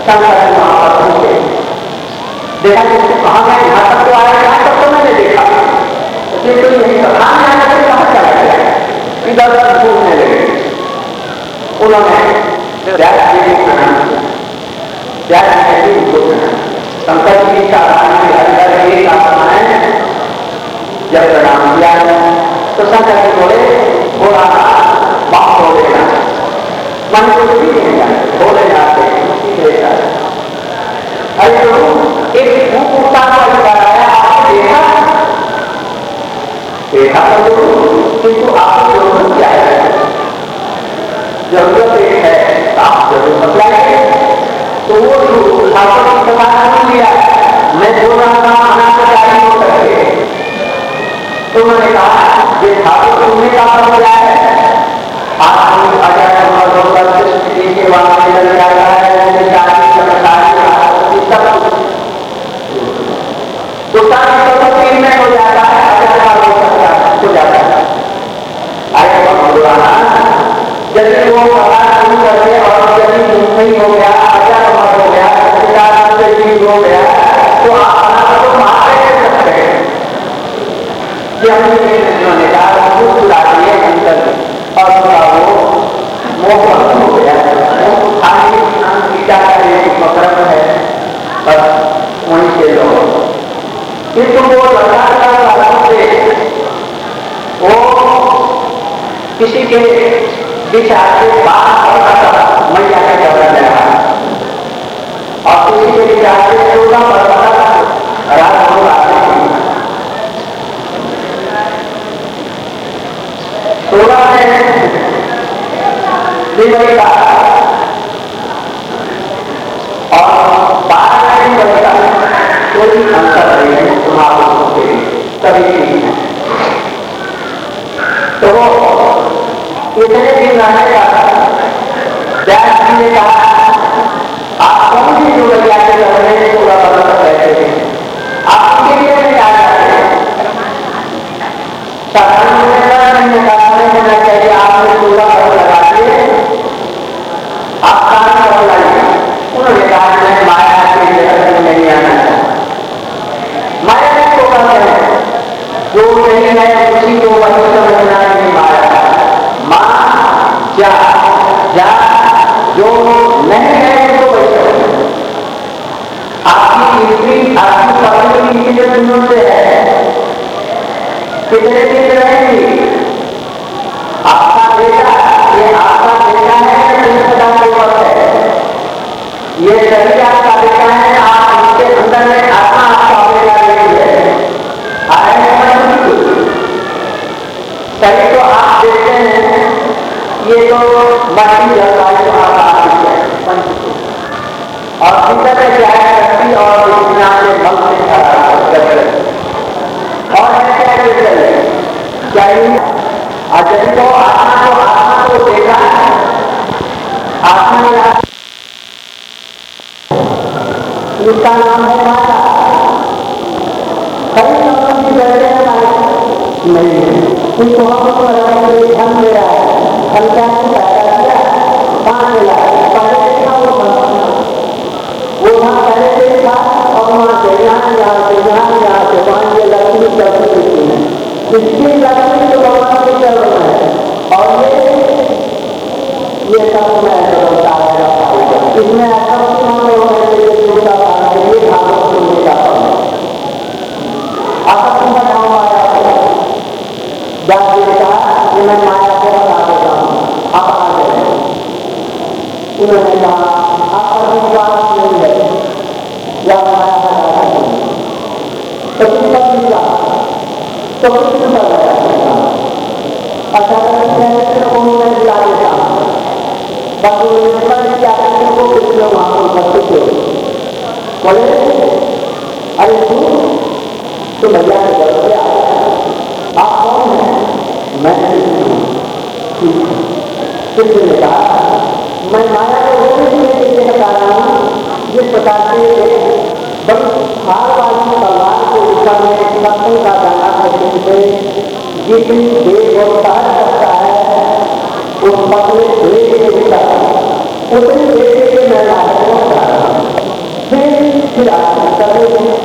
शंकर जी वहां पर पहुंचे, देखा कि कहाँ गए, यहाँ तक तो आया, यहाँ तक तो मैंने देखा, लेकिन तो यही कहा यहाँ से कहाँ चला गया, इधर उधर घूमने लगे। उन्होंने व्यास जी को प्रणाम किया, व्यास जी को प्रणाम, शंकर जी का अंदर एक आत्माएं जब प्रणाम किया तो शंकर जी बोले, बोला बाप हो देना, मन को भी देगा, बोले जाते अरे तो एक भूख उठा हुआ आया, आपने देखा देखा तो किंतु आपकी जरूरत क्या है, जरूरत एक है, आप जरूर बतलाइए। तो वो ठाकुर की सलाह नहीं लिया, मैं जो रहा था अनाचारी हो करके, तो मैंने कहा ये ठाकुर तुम्हें का हो जाए, आप अजय के वाले लग जाता है, तो तीन में हो जाता है, हो जाता है। आगे यदि वो शुरू करके और यदि नहीं हो गया, अजय हो गया, हो गया, तो आप तो मारे सकते हैं कि हमने उन्होंने कहा बुला दिए अंतर और वो मोह हो गया, गीता का एक मकरम है, बस वहीं से लोग किंतु वो लगातार से वो किसी के विचार से बात मैया का जबरन रहा और किसी के विचार से सोलह पर रात हो सोलह में दिवाली का और बारह में दिवाली का कोई अंतर नहीं है महापुरुषों के लिए, सभी नहीं है। तो इतने दिन रहेगा, व्यास जी ने कहा आप कौन सी जो लगा के रहे हैं पूरा बदल बैठे थे, आप उनके लिए नहीं आ जाते, साधारण नहीं होना चाहिए, आपने पूरा बदल लगा दिए, आप कहां बदल लाइए। उन्होंने कहा मैं माया के जगत में नहीं आना चाहता, माया को कहते हैं जो नहीं है उसी को वही समझना नहीं माया, मां जा जा जो नहीं है उसको वही समझना। आपकी इंद्री आपकी पत्नी कितने दिनों से है, कितने दिन रहेगी, आपका बेटा ये आपका बेटा है, तीन प्रकार के वक्त है, ये शरीर आपका बेटा है, आप उसके अंदर में आत्मा आपका बेटा नहीं है, शरीर तो आप देखते हैं, ये तो मट्टी जलवायु आकाश है और भीतर में क्या है शक्ति और विज्ञान में भक्त से खड़ा और चाहिए अजय तो आत्मा को आत्मा को देखा आत्मा ने इसका नाम है माया, कई लोगों की बैठे हैं नहीं उनको हम धन दे रहा है, धन क्या पैदा किया कहाँ मिला, पहले देखा वो धन वो धन पहले देखा और वहाँ से यहाँ यहाँ से यहाँ यहाँ से वहाँ ये लक्ष्मी चलती रहती है, इसकी लक्ष्मी तो भगवान की जरूरत है और ये ये सब में जरूरता है, इसमें ऐसा हम लोगों ने दूसरा पाना ये भागवत सुनने का आपका सुंदर गाँव आया जाति का कि मैं माया को बता देता हूँ, आप आ गए। उन्होंने कहा आपका विश्वास नहीं है या माया बता सकते तो किसका विश्वास तो किसने बताया, अच्छा उन्होंने बुला देता बस उन्होंने क्या को कुछ लोग वहां पर उपस्थित हो बोले अरे तू तो भैया के घर पे आ, आप कौन है, मैं किसी ने कहा मैं माया को रोकने के लिए बता रहा हूँ, जिस प्रकार से बड़ी हार वाली तलवार के ऊपर में सत्संग का दाना करने से जितनी देर और सहज सकता है उस पतले देर के भीतर उतनी देर के मैं नाटक को बता रहा हूँ। फिर आप कर रहे हैं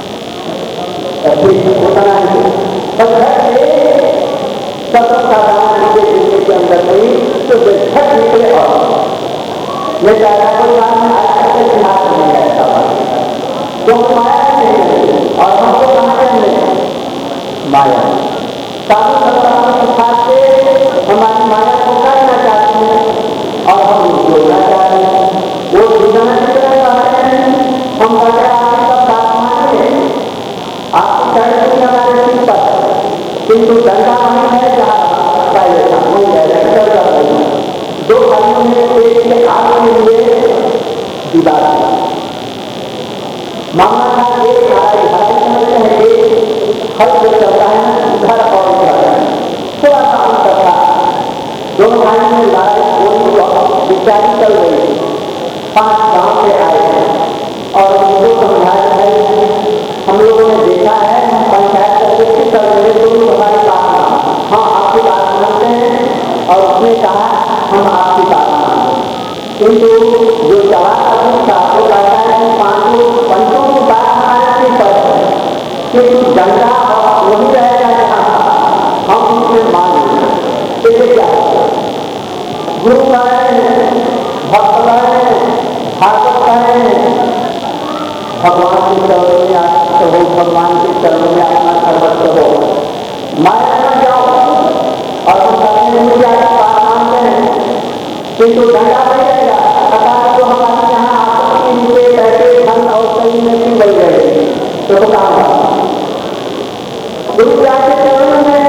होता नहीं पर घर से सब साधारण जिंदगी के अंदर नहीं तो झट निकले और मैं चाहता कोई बात में आज तक हाथ नहीं रहता तो माया नहीं और हमको कहाँ करने माया साधु संतानों के साथ से हमारी माया को करना चाहते हैं और हम जोड़ना चाहते हैं वो जुड़ना चाहते हैं हम बड़े आपका बात माने आपकी चढ़ती हमारे सिर पर किंतु दंडा नहीं है जहाँ पहले था वही है दो भाइयों में एक के आग के लिए विवाद था मामला था एक भाई भाई समझते हैं एक हर जो चलता है घर और चलता है थोड़ा सा अंतर था दोनों भाइयों में लड़ाई गोली विचारी चल रही थी पांच गांव से आए और उनको समझाया है हम लोगों ने देखा है पंचायत करके चल रहे दोनों हमारी बात हाँ आपकी बात मानते हैं और उसने कहा हम आपकी बात मानते किंतु जो जवाब अभी आपको कहता है पांचों पंचों की बात हमारे पर किंतु दंडा वही रहेगा जहाँ हम उसमें मान लेंगे इससे क्या गुरु कहें भक्त कहें भागवत कहें भगवान के चरणों में आसक्त हो भगवान के चरणों में अपना सर्वस्व हो माया न जाओ और हम करने में ज्यादा बात मानते हैं किंतु दंडा नहीं रहेगा अर्थात तो हमारे यहाँ आपत्ति नीचे बैठे धन और शरीर में भी बल गए तो काम गुरु के चरणों में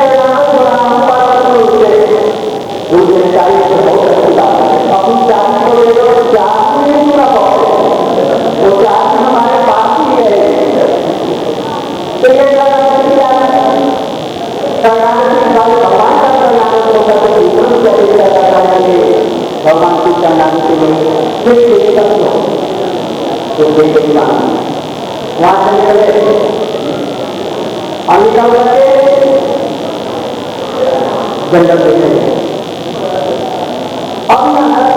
गुरु ने चाहिए तो बहुत अच्छी बात है अपनी चांदी को ले लो चांदी नहीं पूरा पाओ वो चांदी हमारे पास ही है तो ये भगवान का भगवान की चंडानी के लिए फिर तो देखिए वहां से निकले निकल करके जंगल देखे अब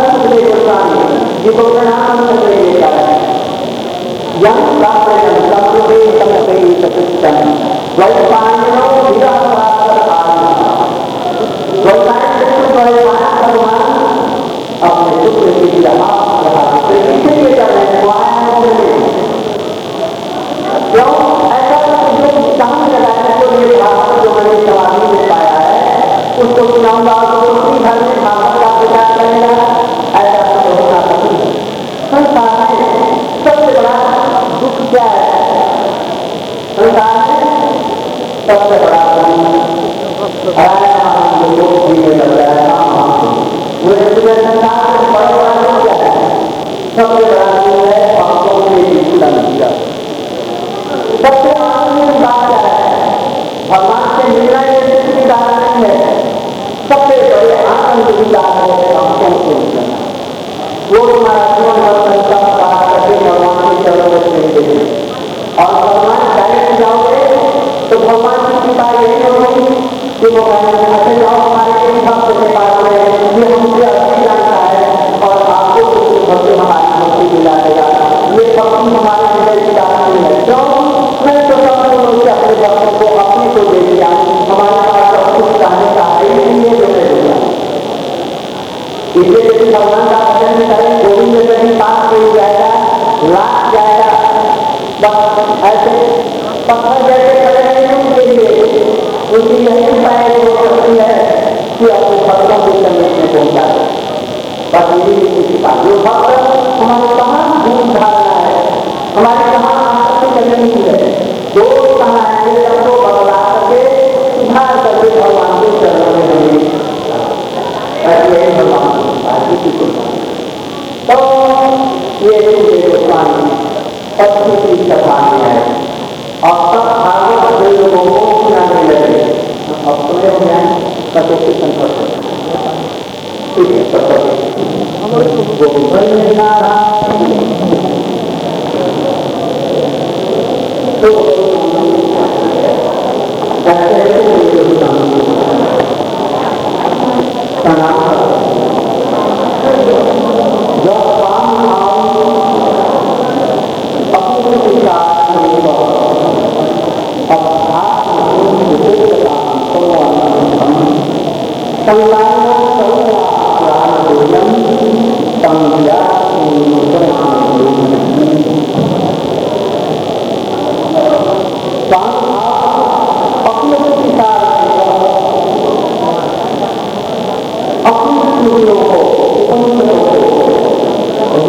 जिसको प्रणाम करके लेता है यम प्राप्त संस्कृति समस्या सकृतम वैपायनो अपने पुत्र की क्यों ऐसा जो चांद लगाने को मेरे भाषण जो मैंने सवाली में पाया है उसको सुनाऊंगा उसी घर में भाषण का प्रचार करेगा ऐसा तो होना नहीं संसार में सबसे बड़ा दुख क्या है संसार में सबसे बड़ा लोग जीने लग रहा है संसार में बड़ा बड़ा दुख क्या है सबसे बड़ा दुख है भक्तों के लिए सबसे आनंद बात क्या है भगवान से मिलना ये दूसरी बात नहीं है सबसे बड़े आनंद की बात है भक्तों से मिलना वो हमारा जीवन वर्तन सब बात करके भगवान की जरूरत नहीं देगी और भगवान डायरेक्ट जाओगे तो भगवान की कृपा यही होगी कि वो ऐसे जाओ हमारे एक भक्त के पास में ये हमसे अच्छी जानता है और आपको उसके भक्त हमारी भक्ति दिला देगा ये भक्ति हमारे हृदय की बात नहीं है क्यों मैं तो सब अपने भक्तों को अपने को दे दिया हमारे पास सब कुछ कहने का है ही नहीं है जो मैं दूंगा इसलिए यदि भगवान का भजन करें गोविंद कहीं पास हो जाएगा लाख जाएगा बस ऐसे पत्थर जैसे खड़े नहीं उनके लिए उनकी यही उपाय हो सकती है कि अपने भक्तों को संदेश में पहुंचा दे बस यही उनकी बात जो भक्त हमारे कहाँ भूल धारणा है हमारे कहाँ आसक्ति नहीं है जो कहाँ है सबको बदला करके सुधार करके भगवान के चरणों में हमें ऐसे यही भगवान तो ये गोस्वामी पत्नी की सभा में है और सब भागवत लोगों को सुनाने लगे अब सुने हो जाए कटोती संपर्क ठीक है अपनी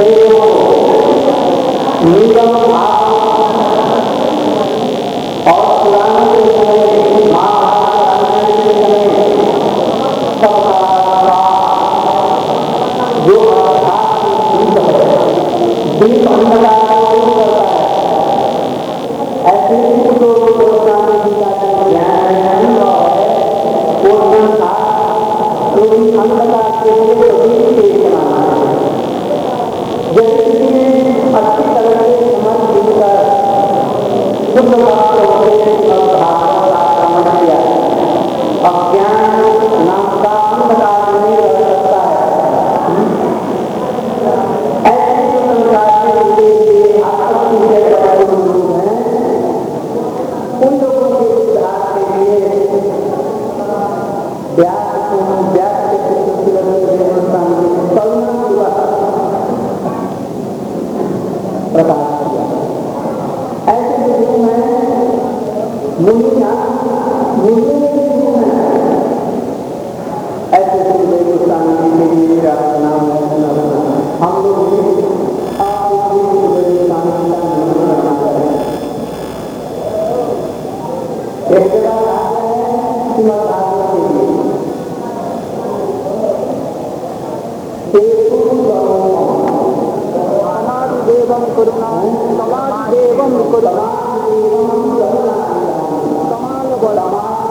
शरीरों को निगम भाव और पुराने के समय महाभारत के समय सबका जो दीप अंधकार को दूर करता है, ऐसे ही जो ज्ञान नहीं हुआ है वो संसार पूरी अंधकार के लिए दीप तेज बनाना है। जैसे किसी ने अच्छी तरह से समझ मिलकर शुद्ध वास्तव से समझ लिया, अज्ञान नाम का अंधकार नहीं रह सकता है। ऐसे जो संसार के उद्देश्य आसक्ति से बड़े लोग हैं, उन लोगों के उद्धार के लिए व्यास को व्यास के प्रकाश किया। ऐसे विषय में मुनिया मुनियों के विषय में ऐसे हिंदुस्तान के लिए नाम हम लोग एक जगह देवं करुणा समाज देवं करुणा कमाल बड़ा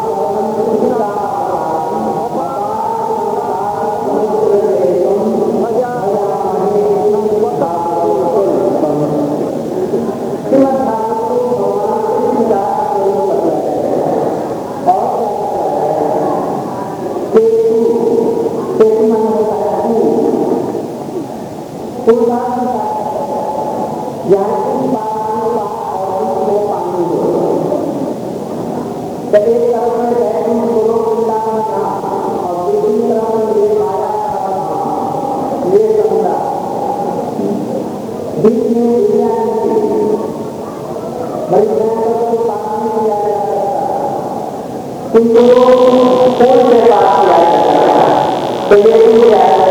उनको कौन से पास किया जाता है तो ये भी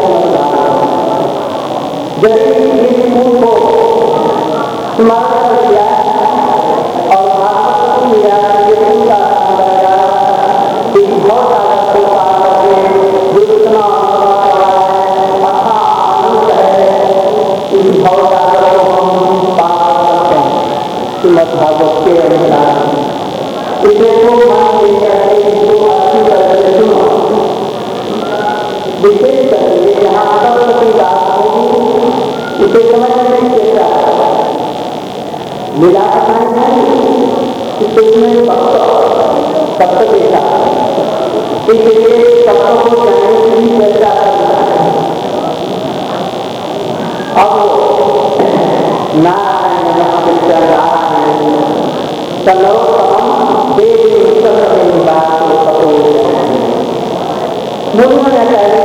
जैसे इस मूल को स्मरण कर दिया और भागवत को लिया ये उनका कि बहुत सारा को पार करके जो इतना अच्छा आनंद है इस बहुत सारा को हम पार कर सकते हैं श्रीमद् भागवत के अनुसार। इसे तो मान लेकर इसको अच्छी तरह से सुनो, विशेष करके जहाँ तत्व की बात होगी इसे समझने की चेष्टा मिला है इसमें भक्त तत्व के साथ इसलिए तत्व को जानने की भी चर्चा करना। अब नारायण सर्वोत्तम देवी मुझे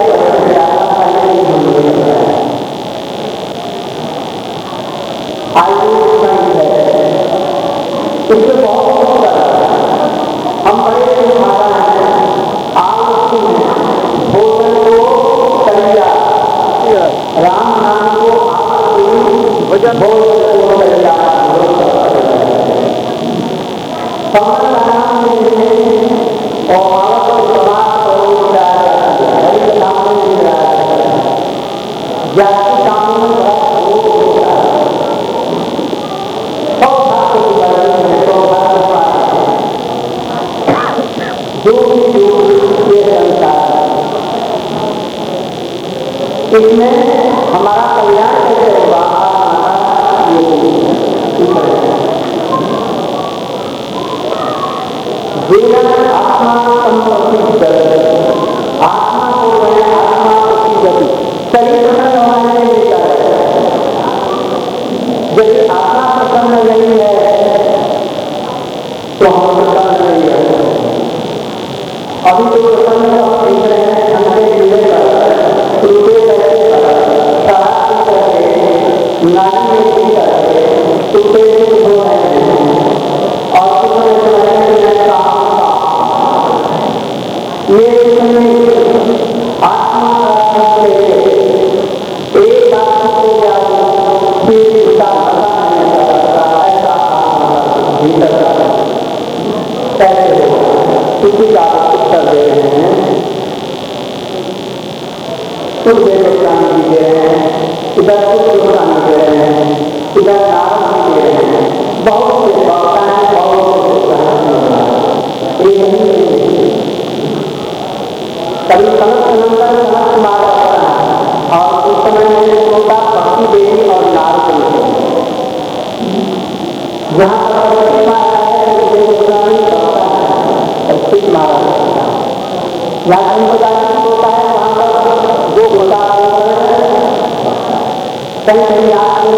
इससे बहुत हम बड़े भाषा है आप भोजन को करिया राम नाम को भोजन भोजन को करिया इसमें हमारा कल्याण कैसे होगा जीवन आत्मा संपत्ति आत्मा को है आत्मा की गति शरीर प्रसन्न होने में लेकर यदि आत्मा प्रसन्न नहीं है तो हम प्रसन्न नहीं है। अभी जो प्रसन्न हम देख रहे हैं हमने मिले नारी में भी करके तुझे हो रहे हैं और ये आत्मा एक आत्मा को कि उसका पता नहीं चलता, ऐसा भीतर कैसे हो, किसी का उत्तर दे रहे हैं, कुछ देवतान भी दे रहे हैं, इधर कुछ देवतान दे रहे हैं, इधर नाम भी दे रहे हैं, बहुत से वक्ता है, बहुत से कभी समस्त नंबर समस्त मारा और उस समय मैंने सोचा भक्ति देवी और नारद देवी जहाँ पर मारा है वो देवतानी भक्ता है और ठीक मारा जहाँ संप्रदाय होता है वहाँ पर जो होता है कहीं कहीं आपको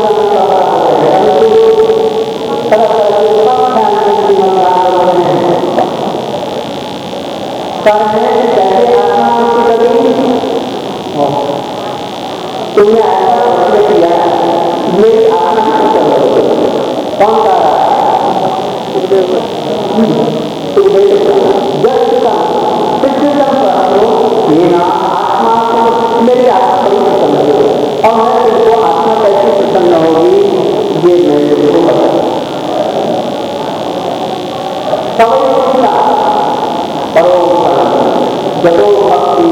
तरह तरह के सब ध्यान की कैसे आत्मा तुमने ऐसा प्रश्न किया मेरी आत्मा कौन सा आत्मा मेरी आत्मा बड़ी प्रसन्न हो और मैं तुमको आत्मा कैसी प्रसन्न होगी ये मैं तुमको बता जतो भक्ति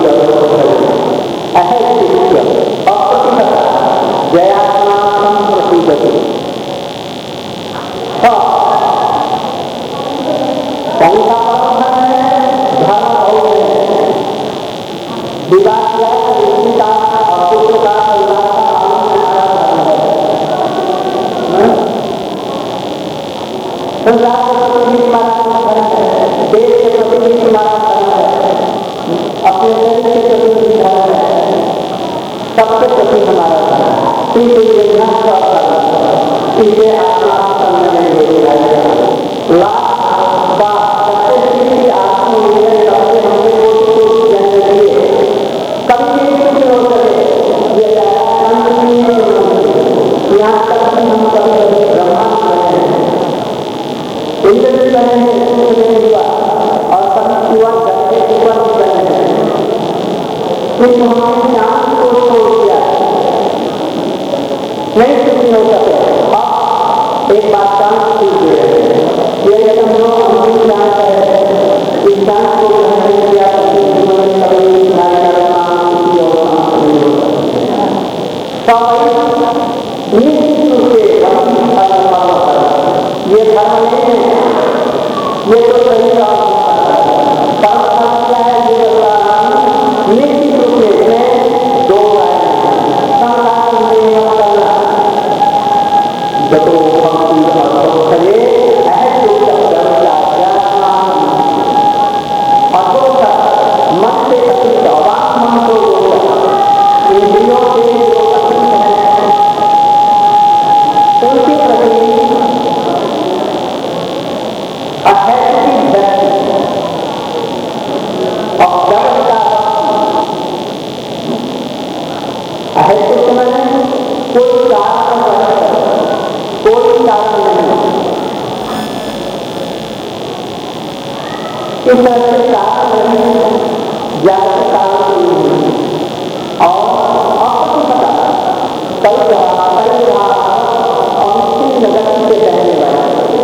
जयात्मा प्रतीगति कौन सा धर्म और विवाह किया का और पुत्र का संसार के प्रति हमारा देश के प्रति हमारा अपने शरीर के प्रति धर्म है, सबके प्रति हमारा धर्म इसे आत्मा समझने में लाख यहाँ तक कि हम कभी कभी ब्रह्मांड रहे हैं इंद्र भी रहे हैं हुआ और सभी युवा करके ऊपर भी रहे हैं फिर हमारे ज्ञान को छोड़ दिया नहीं सुखी हो सके अब एक बात शांत छूट दे रहे हैं ये हम लोग अंतिम ज्ञान है इस ज्ञान को ग्रहण किया जीवन में कभी निश्चित रूप से ये धर्म नहीं है ये तो सही धर्म क्या है ये निश्चित रूप से इसमें दो मन से अतिरिक्त अवाक मन को इंद्रियों से जो अतिरिक्त है उनके प्रति अहैतुकी व्यक्ति और जगत का अहैतुक में कोई कारण कोई कारण नहीं इस तरह से कारण नहीं ज्ञान कारण नहीं और आपको पता कल रहा कल रहा और नगर से कहने वाले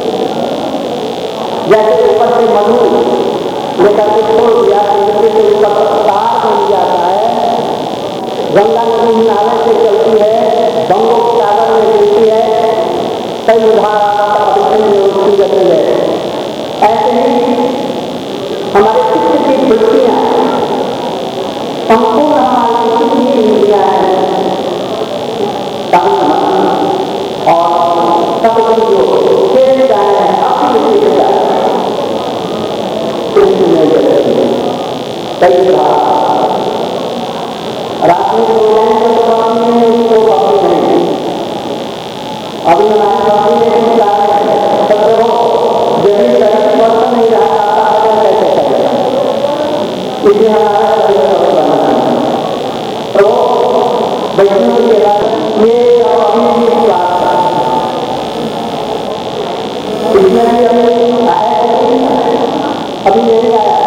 जैसे ऊपर से मधु लेकर के छोड़ दिया नीचे से ऊपर तार बन जाता है गंगा नदी हिमालय से चलती है गंगों सागर में गिरती है कई उदाहरण उसकी गति है ऐसे ही हमारे चित्त की वृत्तियां संपूर्ण हमारी कितनी इंद्रियां हैं और सब जो खेल जाए हैं अपनी विषय जाए कई रात में जो उनको बाकी नहीं अभी हमारे बाकी नहीं जा रहे हैं सब यदि शरीर वर्तन नहीं रहा अगर कैसे करेगा इसलिए हमारा तो वैष्णव के बाद ये अभी भी बात इसमें भी अभी आया अभी नहीं आया